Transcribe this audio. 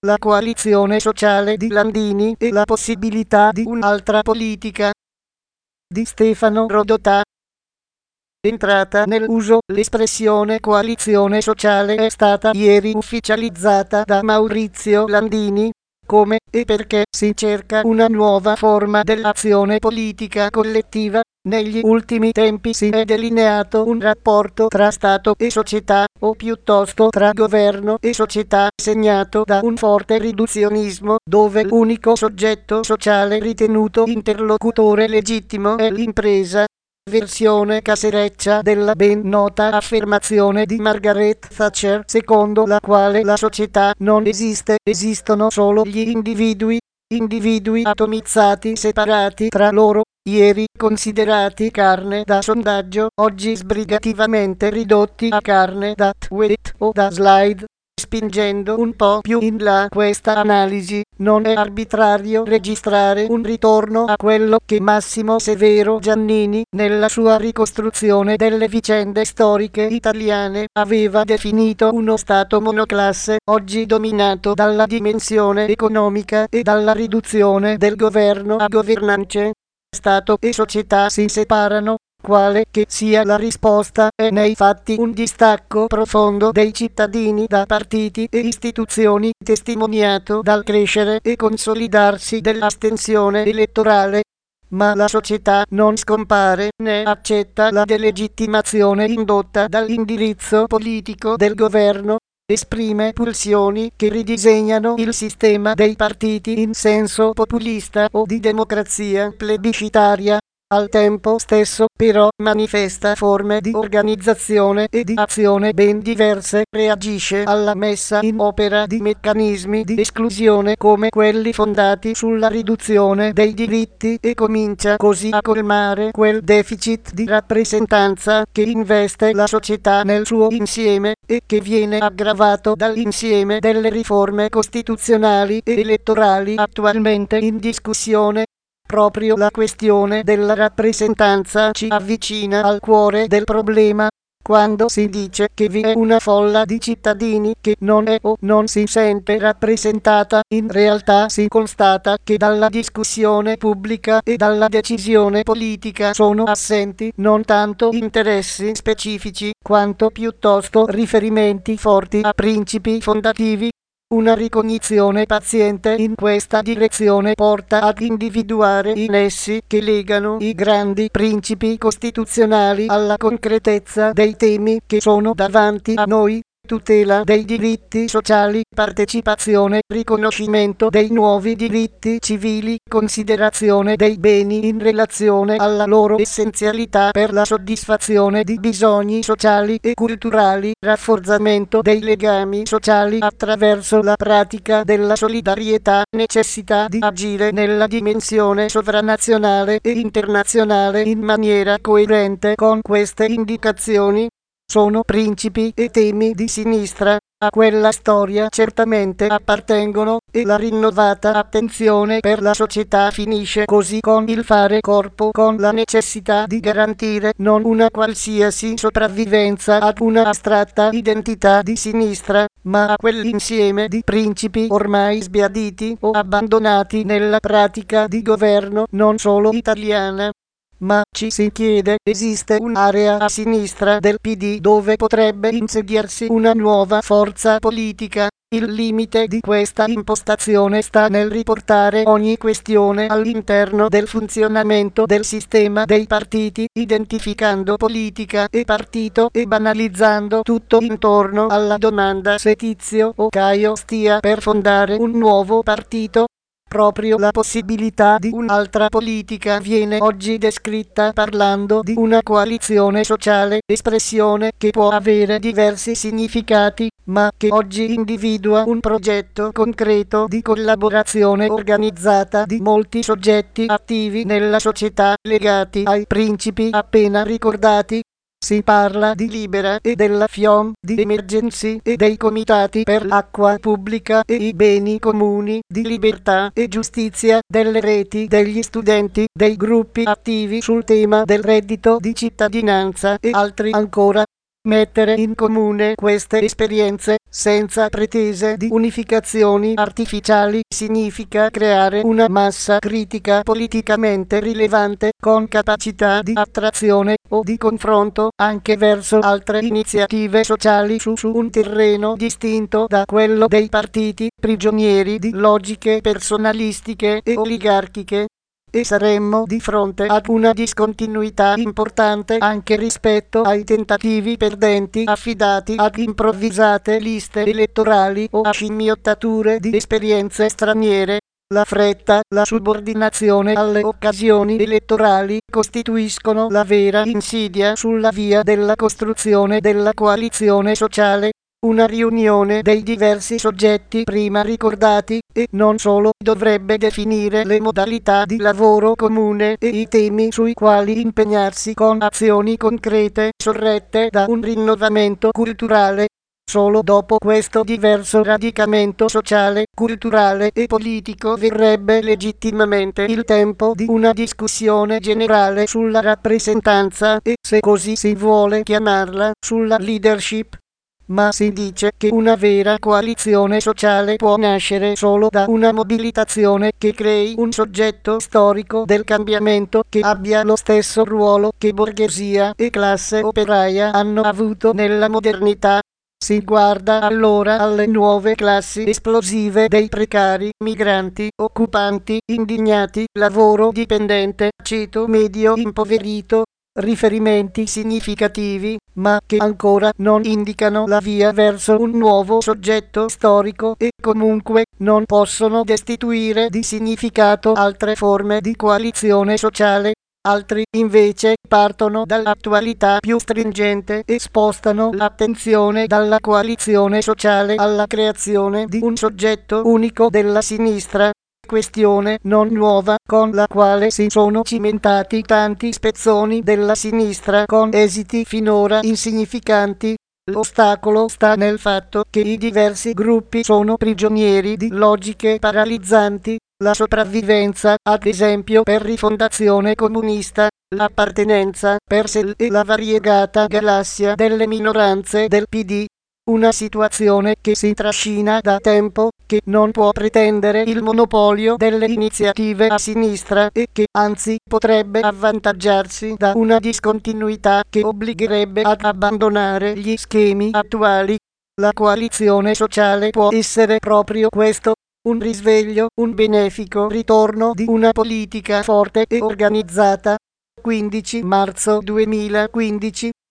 la coalizione sociale di Landini e la possibilità di un'altra politica di Stefano Rodotà. Entrata nell'uso, l'espressione coalizione sociale è stata ieri ufficializzata da Maurizio Landini, come e perché si cerca una nuova forma dell'azione politica collettiva. Negli ultimi tempi si è delineato un rapporto tra Stato e società, o piuttosto tra governo e società, segnato da un forte riduzionismo, dove l'unico soggetto sociale ritenuto interlocutore legittimo è l'impresa. Versione casereccia della ben nota affermazione di Margaret Thatcher, secondo la quale la società non esiste, esistono solo gli individui atomizzati separati tra loro, ieri considerati carne da sondaggio, oggi sbrigativamente ridotti a carne da tweet o da slide. Spingendo un po' più in là questa analisi, non è arbitrario registrare un ritorno a quello che Massimo Severo Giannini, nella sua ricostruzione delle vicende storiche italiane, aveva definito uno Stato monoclasse, oggi dominato dalla dimensione economica e dalla riduzione del governo a governance. Stato e società si separano. Quale che sia la risposta, è nei fatti un distacco profondo dei cittadini da partiti e istituzioni, testimoniato dal crescere e consolidarsi dell'astensione elettorale. Ma la società non scompare né accetta la delegittimazione indotta dall'indirizzo politico del governo. Esprime pulsioni che ridisegnano il sistema dei partiti in senso populista o di democrazia plebiscitaria. Al tempo stesso, però, manifesta forme di organizzazione e di azione ben diverse, reagisce alla messa in opera di meccanismi di esclusione come quelli fondati sulla riduzione dei diritti e comincia così a colmare quel deficit di rappresentanza che investe la società nel suo insieme e che viene aggravato dall'insieme delle riforme costituzionali e elettorali attualmente in discussione. Proprio la questione della rappresentanza ci avvicina al cuore del problema. Quando si dice che vi è una folla di cittadini che non è o non si sente rappresentata, in realtà si constata che dalla discussione pubblica e dalla decisione politica sono assenti non tanto interessi specifici, quanto piuttosto riferimenti forti a principi fondativi. Una ricognizione paziente in questa direzione porta ad individuare i nessi che legano i grandi principi costituzionali alla concretezza dei temi che sono davanti a noi: tutela dei diritti sociali, partecipazione, riconoscimento dei nuovi diritti civili, considerazione dei beni in relazione alla loro essenzialità per la soddisfazione di bisogni sociali e culturali, rafforzamento dei legami sociali attraverso la pratica della solidarietà, necessità di agire nella dimensione sovranazionale e internazionale in maniera coerente con queste indicazioni. Sono principi e temi di sinistra, a quella storia certamente appartengono, e la rinnovata attenzione per la società finisce così con il fare corpo con la necessità di garantire non una qualsiasi sopravvivenza ad una astratta identità di sinistra, ma a quell'insieme di principi ormai sbiaditi o abbandonati nella pratica di governo non solo italiana. Ma ci si chiede, esiste un'area a sinistra del PD dove potrebbe insediarsi una nuova forza politica? Il limite di questa impostazione sta nel riportare ogni questione all'interno del funzionamento del sistema dei partiti, identificando politica e partito e banalizzando tutto intorno alla domanda se Tizio o Caio stia per fondare un nuovo partito. Proprio la possibilità di un'altra politica viene oggi descritta parlando di una coalizione sociale, espressione che può avere diversi significati, ma che oggi individua un progetto concreto di collaborazione organizzata di molti soggetti attivi nella società, legati ai principi appena ricordati. Si parla di Libera e della FIOM, di Emergency e dei comitati per l'acqua pubblica e i beni comuni, di Libertà e Giustizia, delle reti degli studenti, dei gruppi attivi sul tema del reddito di cittadinanza e altri ancora. Mettere in comune queste esperienze senza pretese di unificazioni artificiali, significa creare una massa critica politicamente rilevante con capacità di attrazione o di confronto anche verso altre iniziative sociali su un terreno distinto da quello dei partiti, prigionieri di logiche personalistiche e oligarchiche. E saremmo di fronte ad una discontinuità importante anche rispetto ai tentativi perdenti affidati ad improvvisate liste elettorali o a scimmiottature di esperienze straniere. La fretta, la subordinazione alle occasioni elettorali costituiscono la vera insidia sulla via della costruzione della coalizione sociale. Una riunione dei diversi soggetti prima ricordati, e non solo, dovrebbe definire le modalità di lavoro comune e i temi sui quali impegnarsi con azioni concrete sorrette da un rinnovamento culturale. Solo dopo questo diverso radicamento sociale, culturale e politico verrebbe legittimamente il tempo di una discussione generale sulla rappresentanza e, se così si vuole chiamarla, sulla leadership. Ma si dice che una vera coalizione sociale può nascere solo da una mobilitazione che crei un soggetto storico del cambiamento che abbia lo stesso ruolo che borghesia e classe operaia hanno avuto nella modernità. Si guarda allora alle nuove classi esplosive dei precari, migranti, occupanti, indignati, lavoro dipendente, ceto medio impoverito, riferimenti significativi, ma che ancora non indicano la via verso un nuovo soggetto storico e comunque non possono destituire di significato altre forme di coalizione sociale. Altri invece partono dall'attualità più stringente e spostano l'attenzione dalla coalizione sociale alla creazione di un soggetto unico della sinistra. Questione non nuova con la quale si sono cimentati tanti spezzoni della sinistra con esiti finora insignificanti. L'ostacolo sta nel fatto che i diversi gruppi sono prigionieri di logiche paralizzanti. La sopravvivenza, ad esempio per Rifondazione Comunista, l'appartenenza per SEL e la variegata galassia delle minoranze del PD. Una situazione che si trascina da tempo, che non può pretendere il monopolio delle iniziative a sinistra e che, anzi, potrebbe avvantaggiarsi da una discontinuità che obbligherebbe ad abbandonare gli schemi attuali. La coalizione sociale può essere proprio questo. Un risveglio, un benefico ritorno di una politica forte e organizzata. 15 marzo 2015